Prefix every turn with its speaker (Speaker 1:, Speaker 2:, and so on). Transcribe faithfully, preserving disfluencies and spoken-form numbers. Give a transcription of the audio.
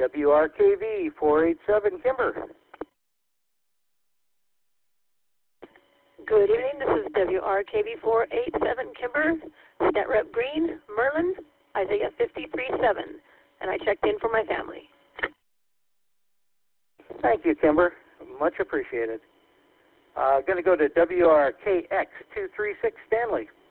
Speaker 1: W R K V four eight seven, Kimber.
Speaker 2: Good evening, this is W R K V four eight seven, Kimber, Stat Rep Green, Merlin, Isaiah fifty-three seven, and I checked in for my family.
Speaker 1: Thank you, Kimber. Much appreciated. Uh, going to go to W R K X two three six, Stanley.